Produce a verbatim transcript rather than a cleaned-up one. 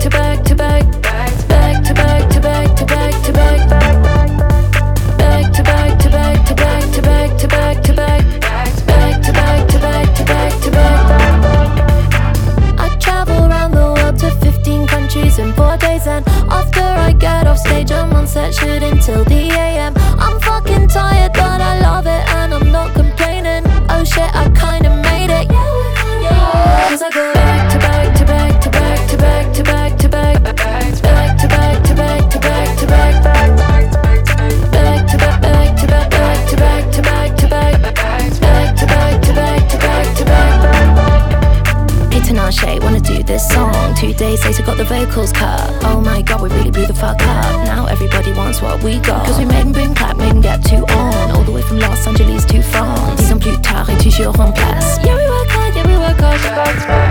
to back to back, back to back to back to back to back, back to back to back to back to back to back to back, back to back to back to back to back. I travel around the world to fifteen countries in four days, and after I get off stage I'm on set shooting till the A M. I'm fucking tired but I love it and I'm not complaining. Oh shit, I kinda made it, yeah. Cause I go back to back to back to back to back to back to back, back to back to back to back to back, back to back back to back back to back to back to back, back to back to back to back to back. Hey Tinashe, wanna do this song? Two days later got the vocals cut. Oh my god, we really blew the fuck up. Now everybody wants what we got, cause we made them boom clap, made them get two on. All the way from Los Angeles to France. Ils ont plus tard et toujours en place. Yeah, we work hard, yeah, we work hard.